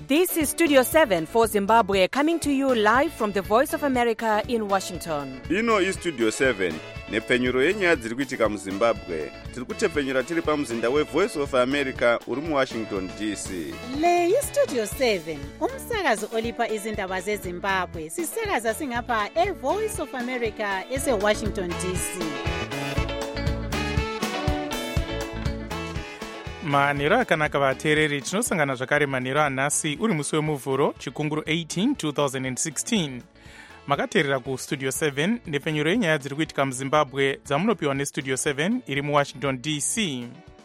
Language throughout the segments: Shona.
This is Studio 7 for Zimbabwe, coming to you live from the Voice of America in Washington. Ino iStudio 7 nepfenyuro yenyaya dziri kuitika muZimbabwe. Tiri kutepfenyura tiri pamuzinda weVoice of America uri muWashington DC. Le iStudio 7 umsakazo olipa izindaba zeZimbabwe. Sisakaza singapha eVoice of America eseWashington DC. manhero akanaka vateereri, tinosangana zvakare manhero anhasi uri musi wemuvhuro chikunguru 18 2016. makateerera kustudio 7 nepfenyuro yenyaya dziri kuitika muzimbabwe dzamunopiwa nestudio 7 iri muwashington DC.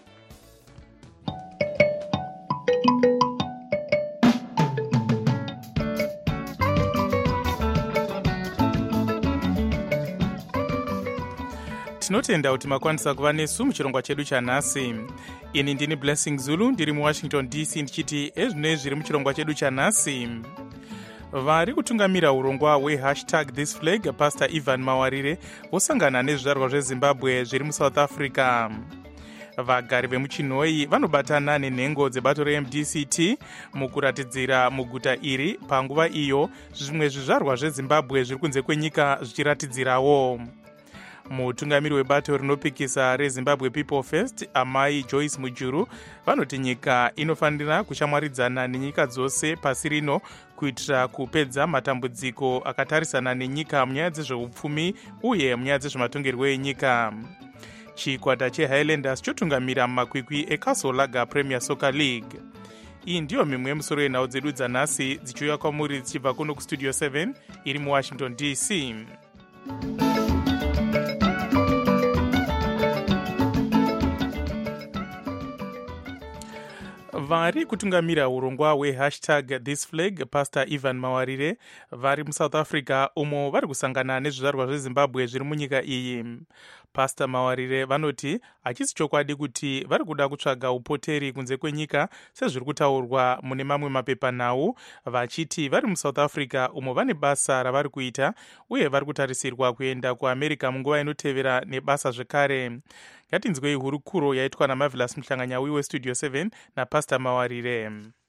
tinotenda kuti makwanisa kuva nesu muchirongwa chedu chanhasi. ini ndini Blessing Zulu, ndiri muwashington DC ndichiti ezvino zviri muchirongwa chedu chanhasi. vari kutungamira urongwa #ThisFlag Pastor Ivan Mawarire vosangana nezvizvarwa zvezimbabwe zviri muSouth Africa. vagari vemuchinhoi vanobatana nenhengo dzebato reMDCT mukuratidzira muguta iri panguva iyo zvimwe zvizvarwa zvezimbabwe zviri kunze kwenyika zvichiratidzirawo. mutungamiri webato rinopikisa reZimbabwe People First amai Joyce Mujuru vanoti nyika inofanira kushamwaridzana nenyika dzose pasi rino kuitira kupedza matambudziko akatarisana nenyika munyaya dzezveupfumi uye munyaya dzezvematongerwo enyika. chikwata cheHighlanders chotungamira mumakwikwi eCastle Lager Premier Soccer League. iyi ndiyo mimwe yemusoro yenhau dzedu dzanhasi dzichiuya kwamuri dzichibva kuno kustudio 7 iri muWashington DC. vari kutungamira urongwa #ThisFlag Pastor Ivan Mawarire vari muSouth Africa umo vari kusangana nezvizvarwa zveZimbabwe zviri munyika iyi. Pastor Mawarire vanoti hachisi chokwadi kuti vari kuda kutsvaga upoteri kunze kwenyika sezviri kutaurwa mune mamwe mapepanhau, vachiti vari muSouth Africa umo vane basa ravari kuita uye vari kutarisirwa kuenda kuAmerica munguva inotevera nebasa zvekare. ngatinzwei hurukuro yaitwa naMarvelous Mhlanganyauwi weStudio 7 naPastor Mawarire.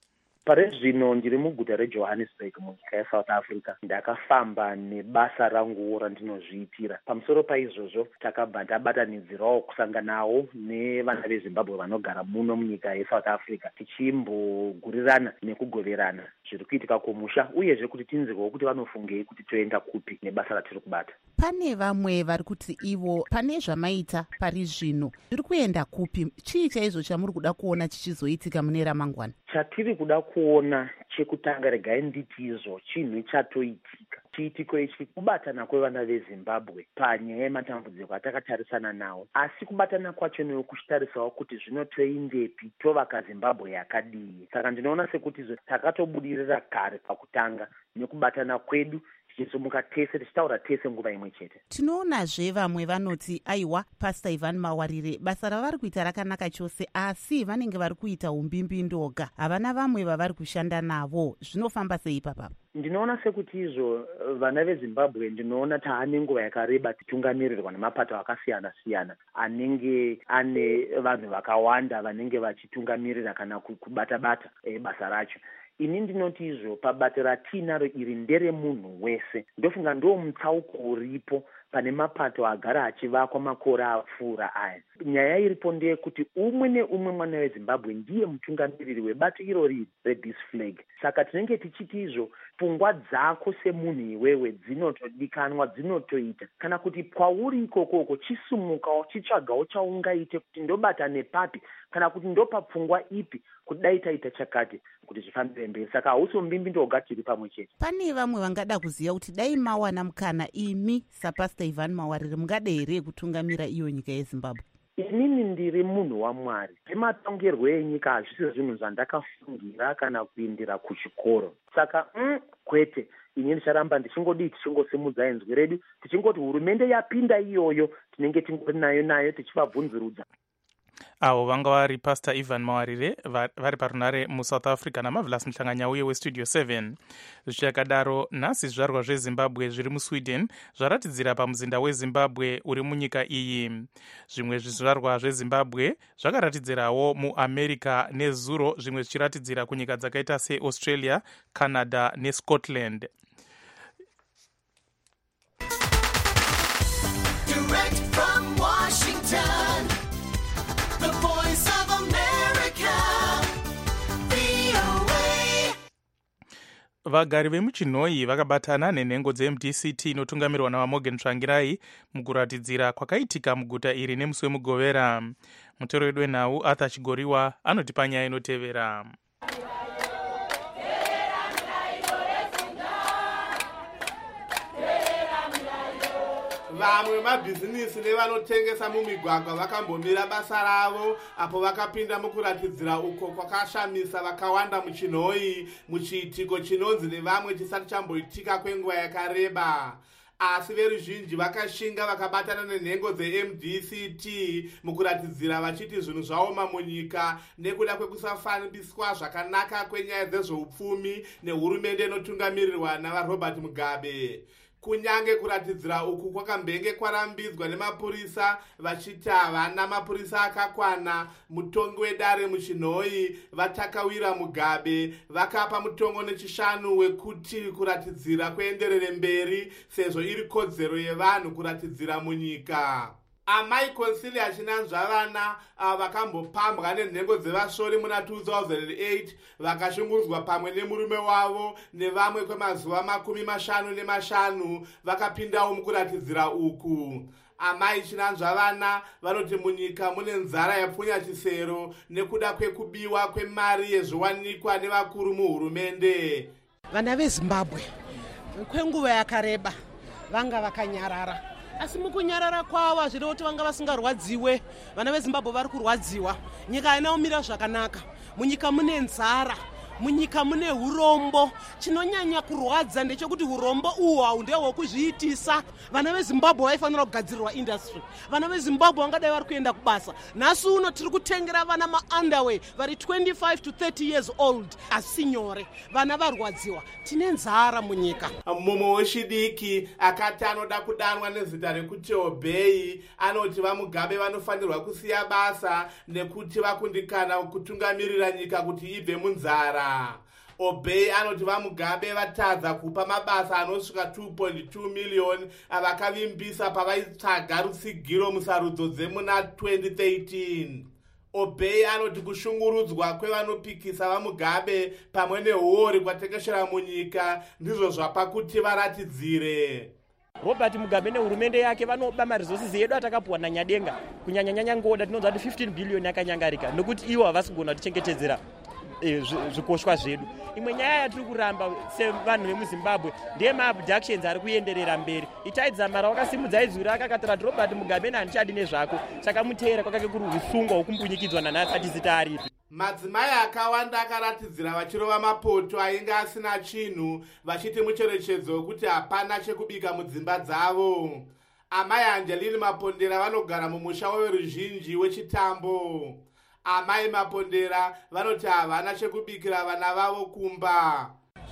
pari zvino ndiri muguta reJohannesburg munyika yeSouth Africa. ndakafamba nebasa ranguwo randinozviitira. pamusoro paizvozvo takabva tabatanidzirawo kusanganawo nevana veZimbabwe vanogara muno munyika yeSouth Africa tichimbogurirana nekugoverana zviri kuitika kumusha uyezve kuti tinzwewo kuti vanofungei kuti toenda kupi nebasa ratiri kubata. Pane vamwe vari kuti ivo pane zvamaita pari zvino zviri kuenda kupi? chii chaizvo chamuri kuda kuona chichizoitika mune ramangwana? chatiri kuda kuona chekutanga, regai nditi izvo chinhu chatoitika. chiitiko ichi kubatana kwevana veZimbabwe panyaya yematambudziko atakatarisana nawo, asi kubatana kwacho newo kuchitarisawo kuti zvino toindepi, tovaka Zimbabwe yakadii. saka ndinoona sekuti takatobudirira kare pakutanga nekubatana kwedu tichisimuka tese tichitaura tese nguva imwe chete. Tinoonazve vamwe vanoti aiwa, Pastor Ivan Mawarire basa ravari kuita rakanaka chose, asi vanenge vari kuita umbimbi ndoga, havana vamwe vavari kushanda navo. zvinofamba sei papa? ndinoona sekuti izvo vana veZimbabwe ndinoona taane nguva yakareba tichitungamirirwa nemapato akasiyana siyana anenge ane vanhu vakawanda vanenge vachitungamirira kana kubata-bata basa racho. ini ndinoti izvo pabata ratinaro iri nderemunhu wese. ndofunga ndo mutsauko uripo pane mapato agara achivakwa makore apfuura aya. nyaya iripo ndeyekuti umwe neumwe mwana weZimbabwe ndiye mutungamiriri webato irori reThisFlag. saka tinenge tichiti izvo pfungwa dzako semunhu iwewe dzinotodikanwa, dzinotoita kana kuti kwauri ikokoko chisumukawo chitsvagawo chaungaite kuti ndobata nepapi kana kuti ndopa pfungwa ipi kuti dai taita chakati kuti zvifambire mberi. saka hausi umbimbi ndoga tiri pamwe chete. Pane vamwe vangada kuziva kuti dai mawana mukana imi saPastor Ivan Mawarire mungada here kutungamira iyo nyika yeZimbabwe? inini ndiri munhu waMwari. zvematongerwo enyika hazvisi zvinhu zvandakafungira kana kuindira kuchikoro. saka kwete, ini ndicharamba tichingosimudza inzwi redu tichingoti hurumende yapinda iyoyo tinenge tingori nayo tichivabvunzurudza. avo vanga vari pastor Ivan Mawarire vari parunare muSouth Africa naMarvelous Mhlanganya uye westudio 7. Zvichakadaro, nhasi zvizvarwa zveZimbabwe zviri muSweden zvaratidzira pamuzinda weZimbabwe uri munyika iyi. Zvimwe zvizvarwa zveZimbabwe zvakaratidzirawo muAmerica nezuro, zvimwe zvichiratidzira kunyika dzakaita seAustralia, Canada neScotland. Direct from Washington, the voice of America, VOA. Vagari vemuChinoi vakabatana nenhengo dzeMDCT inotungamirwa navaMorgan Tsvangirai mukuratidzira kwakaitika muguta iri nemusi wemugovera. Mutoro wedu wenhau Arthur Chigoriwa anotipa nyaya inotevera. Vamwe mabhizinisi nevanotengesa mumigwagwa vakambomira basa ravo apo vakapinda mukuratidzira uko kwakashamisa vakawanda muChinoi muchiitiko chinonzi nevamwe chisati chamboitika kwenguva yakareba. Asi veruzhinji vakashinga vakabatana nenhengo dzeMDCT mukuratidzira vachiti zvinhu zvaoma munyika nekuda kwekusafambiswa zvakanaka kwenyaya dzezveupfumi nehurumende inotungamirirwa navaRobert Mugabe. Kunyange kuratidzira uku kwakambenge kwarambidzwa nemapurisa vachiti havana mapurisa akakwana, mutongi wedare muChinoi vatakawira Mugabe vakapa mutongo nechishanu wekuti kuratidzira kuenderere mberi sezvo iri kodzero yevanhu kuratidzira munyika. Amai Consilia Chinanzvavana vakambopambwa nenhengo dzevasori muna 2008 vakashungurudzwa pamwe nemurume wavo nevamwe kwemazuva 55 vakapindawo mukuratidzira uku. Amai Chinanzvavana vanoti munyika mune nzara yapfunya chisero nekuda kwekubiwa kwemari yezviwanikwa nevakuru muhurumende. Vana veZimbabwe kwenguva yakareba vanga vakanyarara, asi mukunyarara kwavo hazviri kuti vanga vasingarwadziwe. Vana veZimbabwe vari kurwadziwa. Nyika haina kumira zvakanaka. Munyika mune nzara, munyika mune urombo. Chinonyanya kurwadza ndechekuti urombo uhwu ndehwekuzviitisa. Vana veZimbabwe vaifanira kugadzirirwa industry. Vana veZimbabwe vangadai vari kuenda kubasa. Nhasi uno tiri kutengera vana maunderwear vari 25 to 30 years old, asi nyore. Vana varwadziwa. Tine nzara munyika. Mumwe wechidiki akati anoda kudanwa nezita rekuti Obey anoti vaMugabe vanofanirwa kusiya basa nekuti vakundikana kutungamirira nyika kuti ibve munzara. Obey anoti vaMugabe vatadza kupa mabasa anosvika 2.2 million avakavimbisa pavaitsvaga rutsigiro musarudzo dzemuna 2013. Obey anoti kushungurudzwa kwevanopikisa vaMugabe pamwe nehori kwatekeshera munyika ndizvo zvapa kuti varatidzire. Robert Mugabe nehurumende yake vanoba maresources edu atakapuwa naNyadenga, kunyanya ngoda tinonzwa kuti 15 billion yakanyangarika nokuti ivo havasi kugona kutichengetedzera zvikoshwa zvedu. Imwe nyaya yatiri kuramba sevanhu vemuZimbabwe ndeye maabductions ari kuenderera mberi. Itaidza mara wakasimudza izwi rakakatira kuti Robert Mugabe handichadi nezvako, chakamuteera kwakake kuri usungwa hwokumbunyikidzwa nanhasi atizita aripi. Madzimai akawanda akaratidzira vachirova mapoto ainge asina chinhu vachiti mucherechedzo wekuti hapana chekubika mudzimba dzavo. Amai Angelini Mapondera vanogara mumusha weveruzhinji weChitambo. Amai Mapondera vanoti havana chekubikira vana vavo kumba.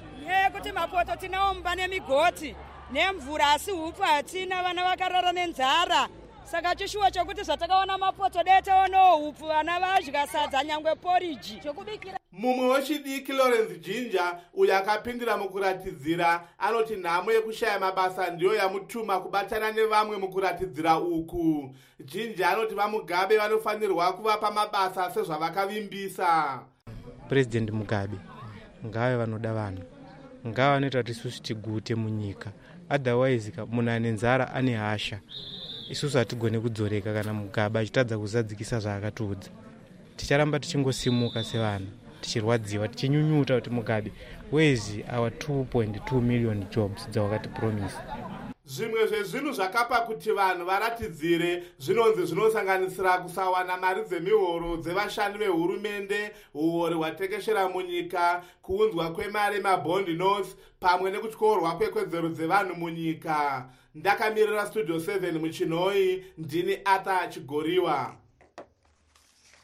Kuti mapoto tinawo mumba nemigoti nemvura asi upu hatina, vana vakarara nenzara. Saka chishuwa chokuti zvatakaona mapoto dai taonawo upu vana vadya sadza nyangwe poriji chokubikira. Mumwe wechidiki Lawrence Jinja uyo akapindira mukuratidzira anoti nhamo yekushaya mabasa ndiyo yamutuma kubatana nevamwe mukuratidzira uku. Jinja anoti vaMugabe vanofanirwa kuvapa mabasa sezvavakavimbisa. President Mugabe ngave vanoda vanhu, ngava vanoita kuti isusu tigute munyika, otherwise munhu ane nzara ane hasha. Isusu hatigone kudzoreka kana Mugabe achitadza kuzadzikisa zvaakatiudza. Ticharamba tichingosimuka sevana, tichirwadziwa, tichinyunyuta kuti Mugabe, where's our 2.2 million jobs dzawakati promise? Zvimwe zvezvinhu zvakapa kuti vanhu varatidzire zvinonzi zvinosanganisira kusawana mari dzemihoro dzevashandi vehurumende, uori hwatekeshera munyika, kuunzwa kwemari mabond notes pamwe nekutyorwa kwekodzero dzevanhu munyika. Ndakamirira studio 7 muChinoi, ndini Arthur Chigoriwa.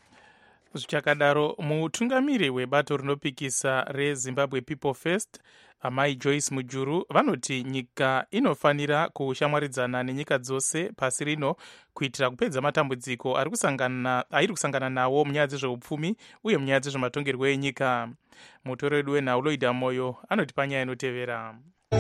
zvichakadaro mutungamiri webato rinopikisa rezimbabwe people first amai Joyce Mujuru vanoti nyika inofanira kushamwaridzana nenyika dzose pasi rino kuitira kupedza matambudziko airi kusangana nawo munyaya dzezveupfumi uye munyaya dzezvematongerwo enyika. Mutori wedu wenhau Loida Moyo anoti panyaya inotevera.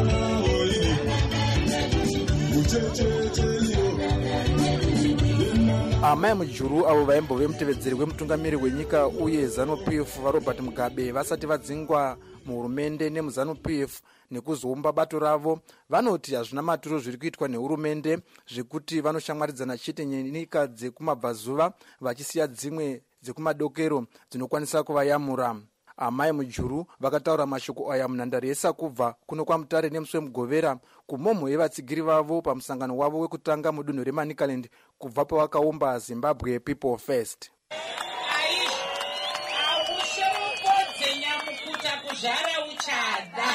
amai Mujuru avo vaimbove mutevedzeri wemutungamiri wenyika uye ZANU-PF vaRobert Mugabe vasati vadzingwa muhurumende nemuZANU-PF nekuzomba bato ravo, vanoti hazvina maturo zviri kuitwa nehurumende zvekuti vanoshamwaridzana chete nenyika dzekumabvazuva vachisiya dzimwe dzekumadokero dzinokwanisa kuvayamura. amai Mujuru vakataura mashoko aya munhandare yeSakubva kuno kwaMutare nemusi weMugovera kumhomho yevatsigiri vavo pamusangano wavo wekutanga mudunhu reManicaland kubva pavakaumba Zimbabwe People First. Aushoropodze nyamukuta kuzvara uchada.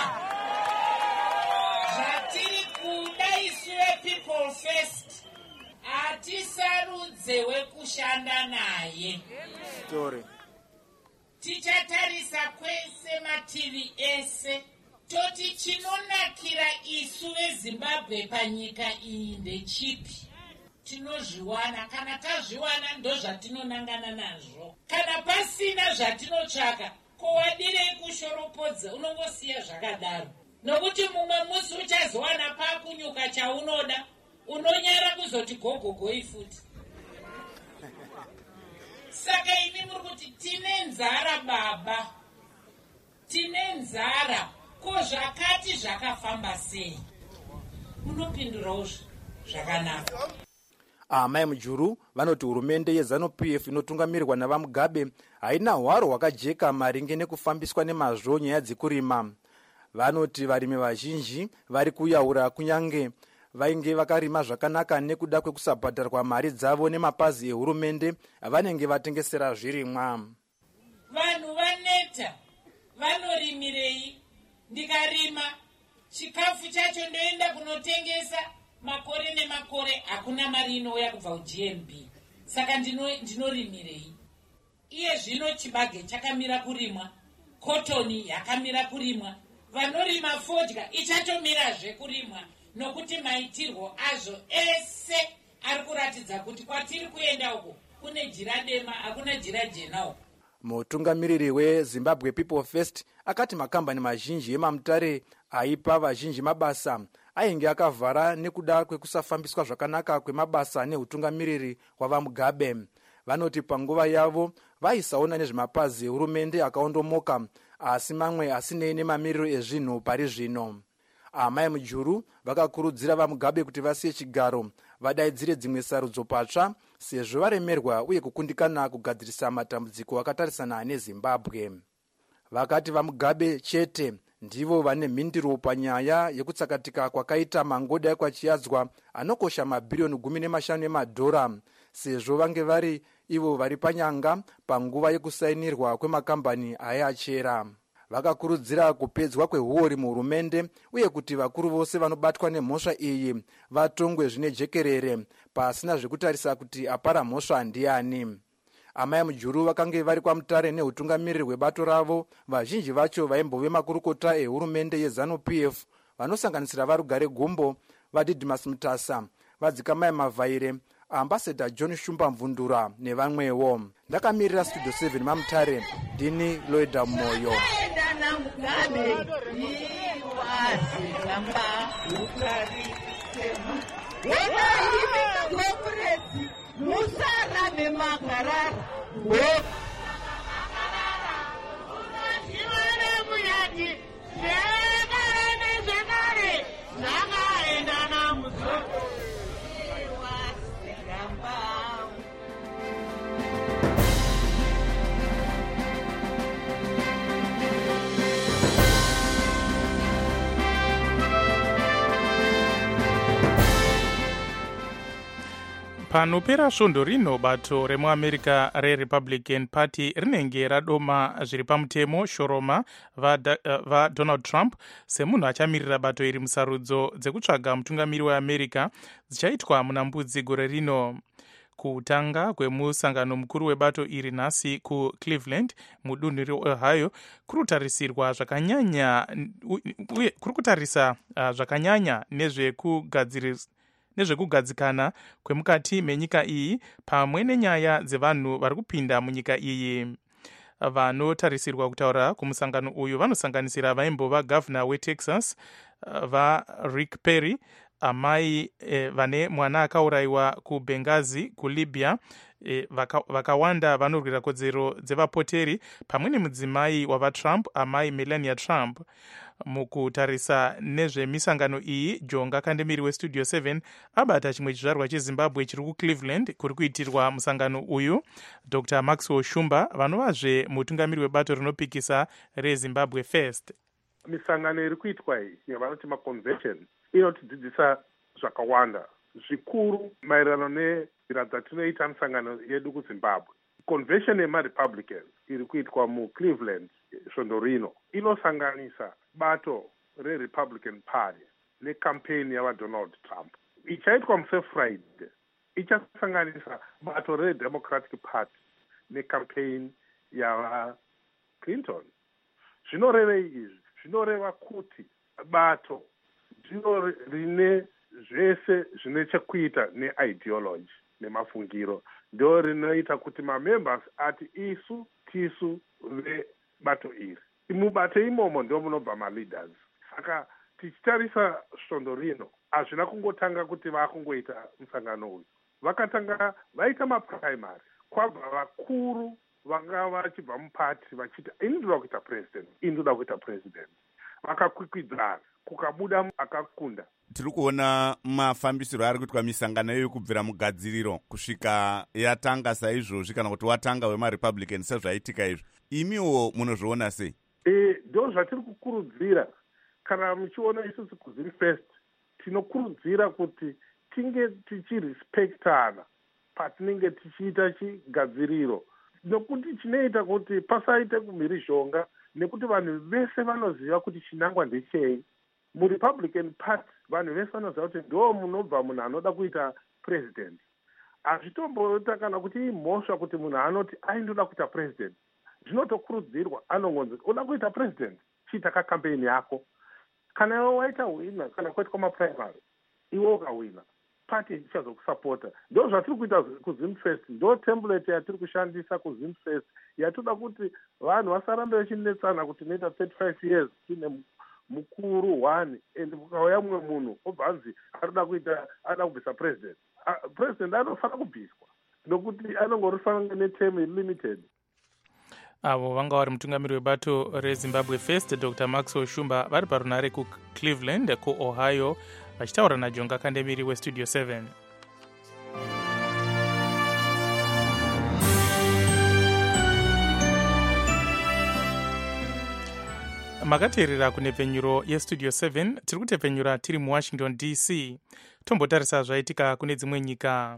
Zvatiri kuda isuwe People First hatisarudze wekushanda naye. Story. Tichatarisa kwese mativi ese toti chinonakira isu veZimbabwe panyika iyi ndechipi. Tinozviwana, kana tazviwana ndo zvatinonangana nazvo. Kana pasina zvatinotsvaka, kowadirei kushoropodza unongosiya zvakadaro. Nokuti mumwe musi uchazowana pakunyuka chaunoda, unonyara kuzoti gogogoi futi. Saka imi muri kuti tine nzara baba, tine nzara, ko zvakati zvakafamba sei? Munopindurawo zvakanaka. amai Mujuru vanoti hurumende yeZANU-PF inotungamirwa navaMugabe haina hwaro hwakajeka maringe nekufambiswa nemazvo nyaya dzekurima. Vanoti varimi vazhinji vari kuyaura kunyange vainge vakarima zvakanaka nekuda kwekusabhadharwa mari dzavo nemapazi ehurumende vanenge vatengesera zvirimwa. Vanhu vaneta, vanorimirei? Ndikarima chikafu chacho ndoenda kunotengesa makore nemakore, hakuna mari inouya kubva kuGMB. Saka ndinorimirei? Iye zvino chibage chakamira kurimwa, kotoni yakamira kurimwa, vanorima fodya ichatomirazve kurimwa, nokuti maitirwo azvo ese ari kuratidza kuti kwatiri kuenda uko kune jira dema, hakuna jira jena uko. Mutungamiriri weZimbabwe People First akati makambani mazhinji emaMutare aipa vazhinji mabasa ainge akavhara nekuda kwekusafambiswa zvakanaka kwemabasa neutungamiriri hwavaMugabe. Vanoti panguva yavo vaisaona nezvemapazi ehurumende akaondomoka, asi mamwe asinei nemamiriro ezvinhu pari zvino. amai Mujuru vakakurudzira vaMugabe kuti vasiye chigaro vadaidzire dzimwe sarudzo patsva sezvo varemerwa uye kukundikana kugadzirisa matambudziko akatarisana neZimbabwe. Vakati vaMugabe chete ndivo vane mhindiro panyaya yekutsakatika kwakaita mangoda ekwachiyadzwa anokosha mabhiriyoni 15 emadhora, sezvo vange vari ivo vari panyanga panguva yekusainirwa kwemakambani ayachera. Vakakurudzira kupedzwa kwehuori muhurumende uye kuti vakuru vose vanobatwa nemhosva iyi vatongwe zvine jekerere pasina zvekutarisa kuti apara mhosva ndiani. amai Mujuru vakange vari kwaMutare neutungamiriri hwebato ravo, vazhinji vacho vaimbove makurukota ehurumende yeZANU-PF vanosanganisira varugare Gumbo, vaDidmus Mutasa, vadzikamai Mavhaire, Ambassador John Shumba Mvundura nevamwewo. Ndakamirira Studio 7 maMutare, ndini Loida Moyo. Musana de Macarara. Panopera svondo rino bato remuamerica reRepublican Party rinenge radoma zviri pamutemo shoroma vaDonald Trump semunhu achamirira bato iri musarudzo dzekutsvaga mutungamiri weAmerica dzichaitwa muna Mbudzi gore rino. Kutanga kwemusangano mukuru webato iri nhasi kucleveland mudunhu reohio kuri kutarisirwa zvakanyanya uye kuri kutarisa zvakanyanya nezvekugadzikana kwemukati menyika iyi pamwe nenyaya dzevanhu vari kupinda munyika iyi. Vanotarisirwa kutaura kumusangano uyu vanosanganisira vaimbova gavhuna weTexas vaRick Perry, amai vane mwana akaurayiwa kuBenghazi kuLibya, vakawanda vanorwira kodzero dzevapoteri, pamwe nemudzimai wavaTrump, amai Melania Trump. Mukutarisa nezvemisangano iyi, Jonga Kandemiri weStudio 7 abata chimwe chizvarwa cheZimbabwe chiri kuCleveland kuri kuitirwa musangano uyu. Dr. Maxwell Shumba vanovazve mutungamiri webato rinopikisa reZimbabwe First. Misangano iri kuitwa iyi yavanoti maconvention inotidzidzisa zvakawanda zvikuru maererano nenzira dzatinoita misangano yedu kuZimbabwe. Convention yemaRepublicans iri kuitwa muCleveland svondo rino inosanganisa bato reRepublican Party nekampeni yavaDonald Trump. Ichaitwa muFriday ichasanganisa bato reDemocratic Party nekampeni yavaClinton. Zvinorevei izvi? Zvinoreva kuti bato ndiro rine zvese zvine chekuita neideology nemafungiro, ndo rinoita kuti mamembers ati isu tisu vebato iri. Mubato imomo ndo munobva maleaders. Saka tichitarisa svondo rino hazvina kungotanga kuti vakungoita musangano uyu. Vakatanga vaita maprimary, kwabva vakuru vanga vachibva mupati vachiti ini ndoda kuita president, ini ndoda kuita president. Vakakwikwidzana, kukabuda akakunda. Tiri kuona mafambisiro ari kuitwa misangano iyo kubvira mugadziriro kusvika yatanga saizvozvi kana kuti watanga wemaRepublican sezvaitika izvo. Imiwo munozviona sei? Ndo zvatiri kukurudzira. Kana muchiona isusu kuZim First tinokurudzira kuti tinge tichirespektana patinenge tichiita chigadziriro, nokuti chinoita kuti pasaite kumhirizhonga, nekuti vanhu vese vanoziva kuti chinangwa ndechei. MuRepublican Party vanhu vese vanoziva kuti ndo munobva munhu anoda kuita president. Hazvitomboita kana kuti imhosva kuti munhu anoti aindoda kuita president. Zvinotokurudzirwa, anongonzi uda kuita president, chiita kakampeni yako. Kana iwe waita wina, kana kwaitwa maprimary, iwe ukawina, party ichazokusapota. Ndo zvatiri kuita kuZim First, ndo template yatiri kushandisa kuZim First, yatoda kuti vanhu vasarambe vachinetsana kuti noita 35 years tine mukuru 1 and kukauya mumwe munhu obvanzi anoda kubvisa president. President anofanira kubviswa nokuti anongorifanira neterm limited. Avo vanga vari mutungamiri webato reZimbabwe First, Dr. Maxwell Shumba, vari parunare kuCleveland kuOhio, vachitaura naJonga Kandemiri weStudio 7. Makateerera kunepfenyuro yeStudio 7, tiri kutepfenyura tiri muWashington DC. Tombotarisa zvaitika kune dzimwe nyika.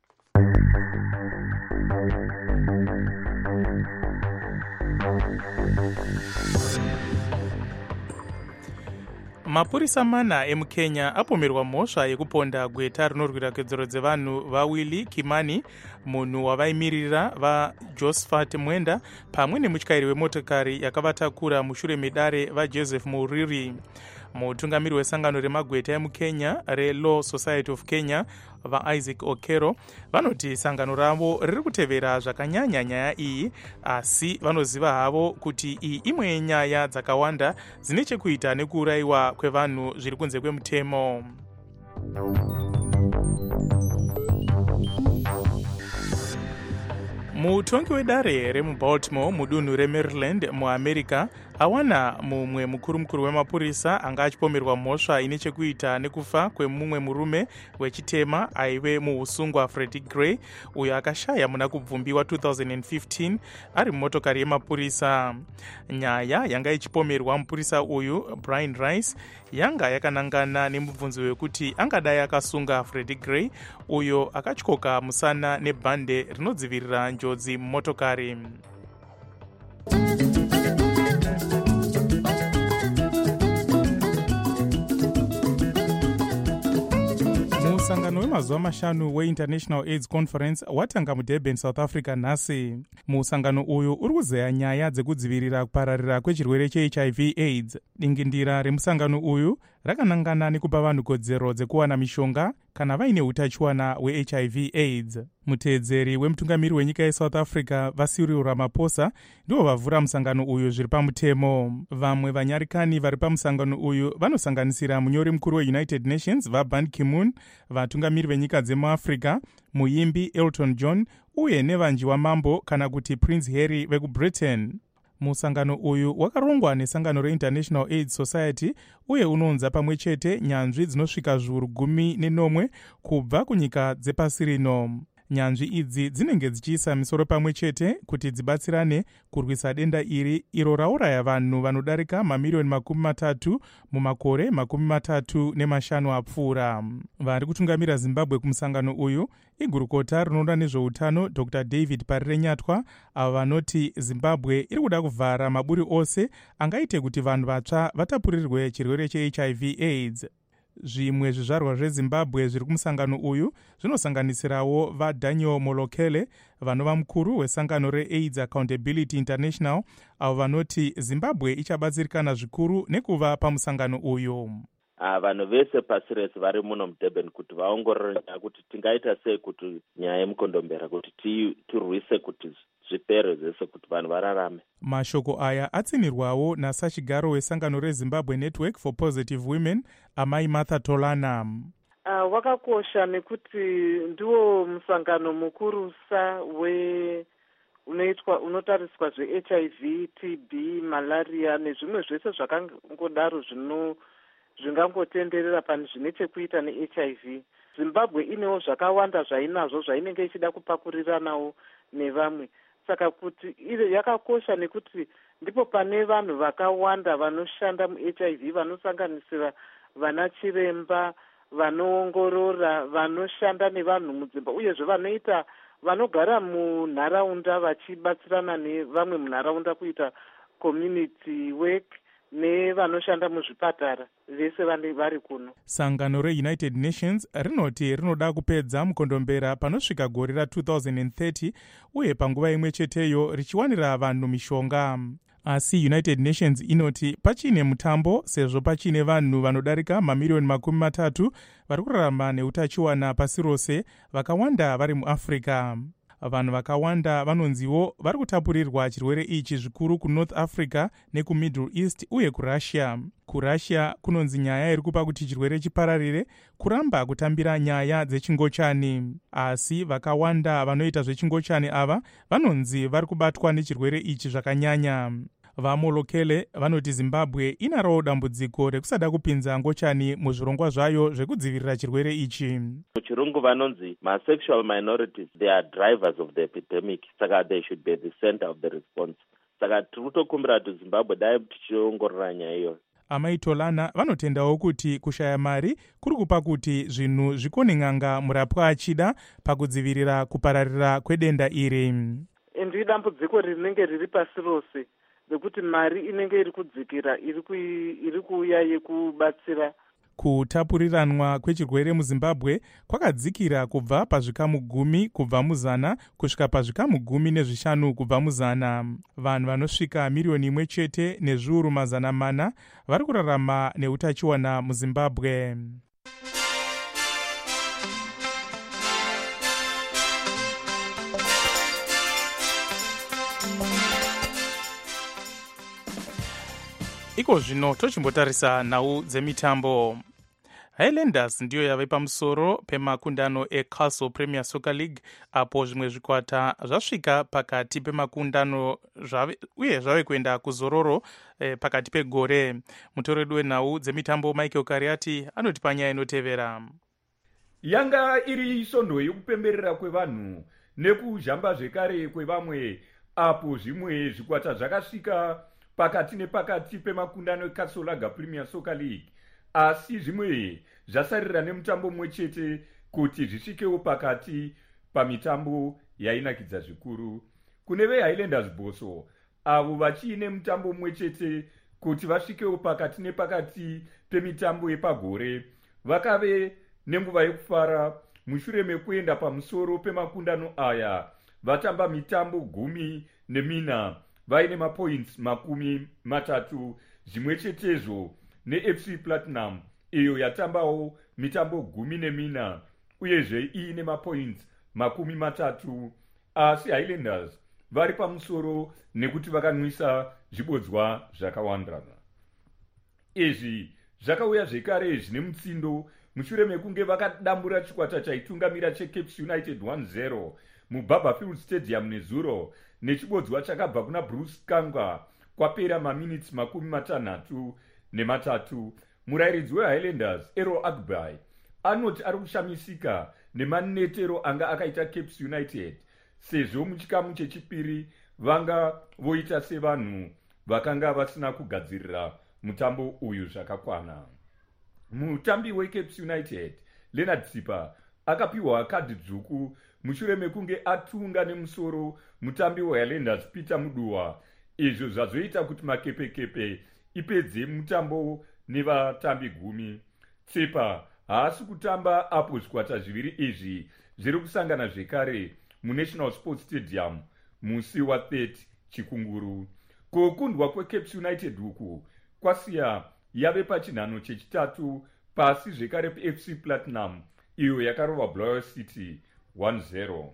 Mapurisa mana emuKenya apomerwa mhosva yekuponda gweta rinorwira kodzero dzevanhu vaWilly Kimani, munhu wavaimirira vaJosephat Mwenda, pamwe nemutyairi wemotokari yakavatakura mushure medare vaJoseph Muriri. Mutungamiri wesangano remagweta emuKenya reLaw Society of Kenya vaIsaac Okero vanoti sangano ravo riri kutevera zvakanyanya nyaya iyi, asi vanoziva havo kuti iyi imwe yenyaya dzakawanda dzine chekuita nekuurayiwa kwevanhu zviri kunze kwemutemo. Mutongi wedare remuBaltimore mudunhu reMaryland muAmerica awana mumwe mukuru wemapurisa anga achipomerwa mhosva ine chekuita nekufa kwemumwe murume wechitema aive muusungwa Freddie Gray, uyo akashaya muna kubvumbi wa2015 ari mumotokari yemapurisa. Nyaya yanga ichipomerwa mupurisa uyu Brian Rice yanga yakanangana nemubvunzo wekuti angadai akasunga Freddie Gray, uyo akatyoka musana nebhande rinodzivirira njodzi mumotokari. musangano wemazuva mashanu weInternational AIDS Conference watanga muDurban, South Africa nhasi. Musangano uyu uri kuzeya nyaya dzekudzivirira kupararira kwechirwere cheHIV AIDS. Dingindira remusangano uyu rakanangana nekupa vanhu kodzero dzekuwana mishonga kana vaine utachiwana hweHIV AIDS. Muteedzeri wemutungamiri wenyika yeSouth Africa Cyril Ramaphosa ndivo vavhura musangano uyu zviri pamutemo. Vamwe vanyarikani vari pamusangano uyu vanosanganisira munyori mukuru weUnited Nations Ban Ki-moon, vatungamiri venyika dzemuAfrica, muimbi Elton John uye nevanjiwa mambo kana kuti Prince Harry vekuBritain. Musangano uyu wakarongwa nesangano reInternational AIDS Society uye unonza pamwe chete nyanzvi dzinosvika zviuru 14 kubva kunyika dzepasi rino. Nyanzvi idzi dzinenge dzichiisa misoro pamwe chete kuti dzibatsirane kurwisa denda iri iro rauraya vanhu vanodarika mamiliyoni 30 mumakore 35 apfuura. Vari kutungamira Zimbabwe kumusangano uyu igurukota rinoona nezveutano Dr. David Parirenyatwa, avo vanoti Zimbabwe iri kuda kuvhara maburi ose angaite kuti vanhu vatsva vatapurirwe chirwere cheHIV AIDS. Zvimwe zvizvarwa zveZimbabwe zviri kumusangano uyu zvinosanganisirawo vaDaniel Molokele, vanova mukuru wesangano reAIDS Accountability International, avo vanoti Zimbabwe ichabatsirikana zvikuru nekuva pamusangano uyu. Vanhu vese pasi rese vari muno muDurban kuti vaongorore kuti tingaita sei kuti nyaya yemukondombera kuti tirwise kuti zvipere zvese kuti vanhu vararame. Mashoko aya atsinirwawo nasachigaro wesangano reZimbabwe Network for Positive Women, Amai Martha Tolana. Wakakosha nekuti ndiwo musangano mukurusa unotariswa zveHIV, TB, malaria nezvimwe zvese zvakangodaro zvingangotenderera pane zvine chekuita neHIV. Zimbabwe inewo zvakawanda zvainazvo zvainenge ichida kupakuriranawo nevamwe. Saka kuti yakakosha nekuti ndipo pane vanhu vakawanda vanoshanda muHIV vanosanganisira vana chiremba, vanoongorora, vanoshanda nevanhu mudzimba uyezve vanogara munharaunda vachibatsirana nevamwe munharaunda kuita community work nevanoshanda muzvipatara vese vari kuno. Sangano reUnited Nations rinoti rinoda kupedza mukondombera panosvika gore ra2030 uye panguva imwe cheteyo richiwanira vanhu mishonga. Asi United Nations inoti pachine mutambo sezvo pachine vanhu vanodarika mamiliyoni 30 vari kurarama neutachiwana pasi rose, vakawanda vari muAfrica. Vanhu vakawanda vanonziwo vari kutapurirwa chirwere ichi zvikuru kuNorth Africa nekuMiddle East uye kuRussia. KuRussia kunonzi nyaya iri kupa kuti chirwere chipararire kuramba kutambira nyaya dzechingochani. Asi vakawanda vanoita zvechingochani ava vanonzi vari kubatwa nechirwere ichi zvakanyanya. VaMolokele vanoti Zimbabwe inaro dambudziko rekusada kupinza ngochani muzvirongwa zvayo zvekudzivirira chirwere ichi. Muchirungu vanonzi ma-sexual minorities, they are drivers of the epidemic, saka they should be the center of the response. Saka tiri kutokumbira kuti Zimbabwe dai tichiongorora nyaya iyoyo. Amai Tolana vanotendawo kuti kushaya mari kuri kupa kuti zvinhu zvikone n'anga murapwa achida pakudzivirira kupararira kwedenda iri. Ndi dambudziko rinenge riri pasi rose nekuti mari inenge iri kudzikira iri kuuya yekubatsira. Kutapuriranwa kwechirwere muZimbabwe kwakadzikira kubva pazvikamu 10 kubva muzana kusvika pazvikamu 15 kubva muzana. Vanhu vanosvika miliyoni 1 chete nezviuru 400 vari kurarama neutachiwana muZimbabwe. Iko zvino tochimbotarisa nhau dzemitambo. Highlanders ndiyo yave pamusoro pemakundano eCastle Premier Soccer League apo zvimwe zvikwata zvasvika pakati pemakundano uye zvave kuenda kuzororo pakati pegore. Mutoredu wenhau dzemitambo Michael Kariati anoti panyaya inotevera. Yanga iri svondo yekupemberera kwevanhu nekuzhamba zvekare kwevamwe apo zvimwe zvikwata zvakasvika pakati nepakati pemakundano eCastle Lager Premier Soccer League, asi zvimwe zvasarira nemutambo mumwe chete kuti zvisvikewo pakati pamitambo yainakidza zvikuru. Kune veHighlanders Boso avo vachiine mutambo mumwe chete kuti vasvikewo pakati nepakati pemitambo yepagore, vakave nenguva yekufara. Mushure mekuenda pamusoro pemakundano aya, vatamba mitambo 14 vaine mapoints 30, zvimwe chetezvo neFC Platinum iyo yatambawo mitambo 14 uyezve iine mapoints 30. Asi Highlanders vari pamusoro nekuti vakanwisa zvibodzwa zvakawanda. Izvi zvakauya zvekare zvine mutsindo mushure mekunge vakadambura chikwata chaitungamira cheCapes United 1-0 muBarberfield Stadium nezuro nechibodzwa chakabva kuna Bruce Kangwa kwapera maminitsi 63. Murairidzi weHighlanders Errol Agbai anoti ari kushamisika nemanetero anga akaita Capes United sezvo muchikamu chechipiri vanga voita sevanhu vakanga vasina kugadzirira mutambo uyu zvakakwana. Mutambi weCapes United Leonard Tsipa akapiwa kadhi dzvuku mushure mekunge atunga nemusoro mutambi weHighlanders Peter Muduwa, izvo zvazoita kuti makepekepe ipedze mutambo nevatambi 10. Tsipa haasi kutamba apo zvikwata zviviri izvi zviri kusangana zvekare muNational Sports Stadium musi wa30 Chikunguru. Kukundwa kweCapes United uku kwasiya yave pachinhano chechitatu pasi zvekare peFC Platinum iyo yakarova Blair City 1-0.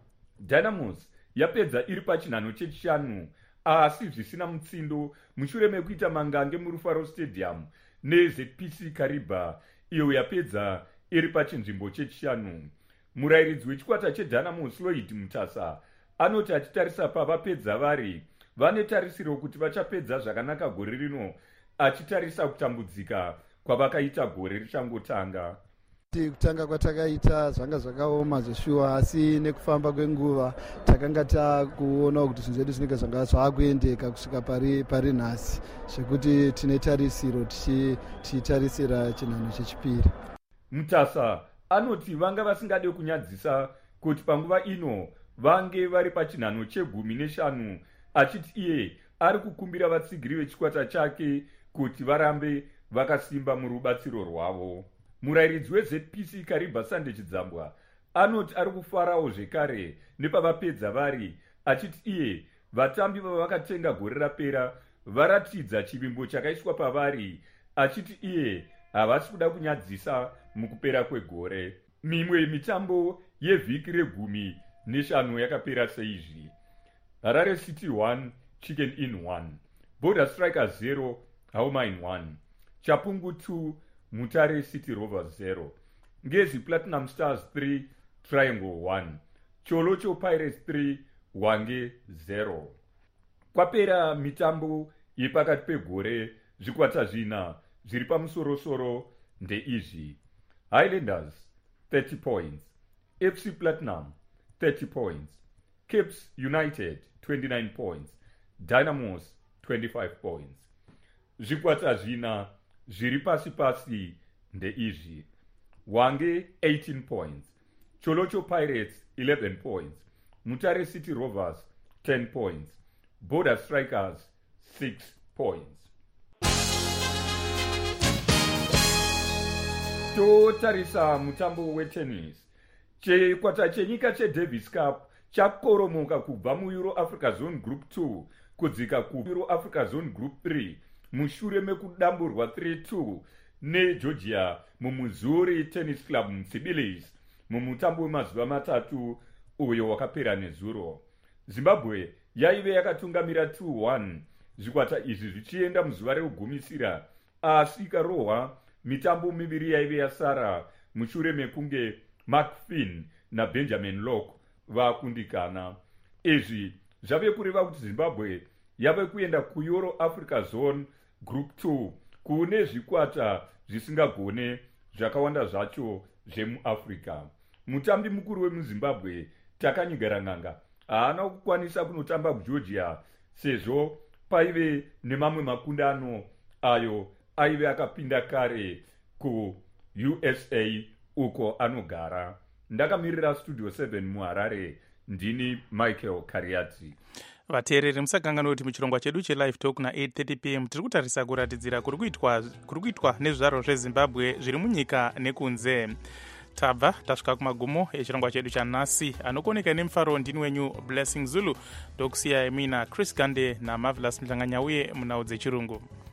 Dynamos yapedza iri pachinhano chechishanu asi zvisina mutsindo mushure mekuita mangange muRufaro Stadium neZPC Kariba iyo yapedza iri pachinzvimbo chechishanu. Murairidzi wechikwata cheDynamos Lloyd Mutasa anoti achitarisa pavapedza vari vane tarisiro kuti vachapedza zvakanaka gore rino, achitarisa kutambudzika kwavakaita gore richangotanga. Kutanga kwatakaita zvanga zvakaoma zveshuwa, asi nekufamba kwenguva takanga takuona kuti zvinhu zvedu zvinenge zvanga zvakuendeka kusvika pari nhasi, zvekuti tine tarisiro tichitarisira chinhano chechipiri. Mutasa anoti vanga vasingade kunyadzisa kuti panguva ino vange vari pachinhano che15, achiti iye ari kukumbira vatsigiri vechikwata chake kuti varambe vakasimba murubatsiro rwavo. Murairidzi weZPC Kariba Sande Chidzambwa anoti ari kufarawo zvekare nepavapedza vari, achiti iye vatambi vavakatenga gore rapera varatidza chivimbo chakaiswa pavari, achiti iye havasi kuda kunyadzisa mukupera kwegore. Mimwe mitambo yevhiki re15 yakapera seizvi: Harare City 1 Chicken Inn 1, Border Strikers 0 Haumine 1, Chapungu 2 Mutare City Rovers 0, Ngezi Platinum Stars 3 Triangle 1, Cholocho Pirates 3 Wange 0. Kwapera mitambo yepakati pegore, zvikwata zvina zviri pamusorosoro ndeizvi: Highlanders 30 points, FC Platinum 30 points, Capes United 29 points, Dynamos 25 points. Zvikwata zvina zviri pasi ndeizvi: Wange 18 points, Cholocho Pirates 11 points, Mutare City Rovers 10 points, Border Strikers 6 points. Totarisa mutambo wetennis. Chikwata chenyika cheDavis Cup chakoromoka kubva muEuro Africa Zone Group 2 kudzika kuEuro Africa Zone Group 3 mushure mekudamburwa 3-2 neGeorgia muMuzuri Tennis Club muTbilisi mumutambo wemazuva matatu uyo wakapera nezuro. Zimbabwe yaive yakatungamira 2-1 zvikwata izvi zvichienda muzuva rekugumisira, asi ikarohwa mitambo miviri yaive yasara mushure mekunge Mark Finn naBenjamin Locke vakundikana. Izvi zvave kureva kuti Zimbabwe yave kuenda kuEuro Africa Zone Group 2 kune zvikwata zvisingagone zvakawanda zvacho zvemuAfrica. Mutambi mukuru wemuZimbabwe Takanyigara Nganga haana kukwanisa kunotamba kuGeorgia sezvo paive nemamwe makundano ayo aive akapinda kare kuUSA uko anogara. Ndakamirira Studio 7 muHarare, ndini Michael Kariati. vateereri musakanganwa kuti muchirongwa chedu chelive talk na8:30 pm tiri kutarisa kuratidzira kuri kuitwa nezvizvarwa zvezimbabwe zviri munyika nekunze. Tabva tasvika kumagumo echirongwa chedu chanhasi. Anokoneka nemufaro ndini wenyu Blessing Zulu, ndokusiyai mina Chris Gande naMarvelous Mhlanganya uye munhau dzechirungu.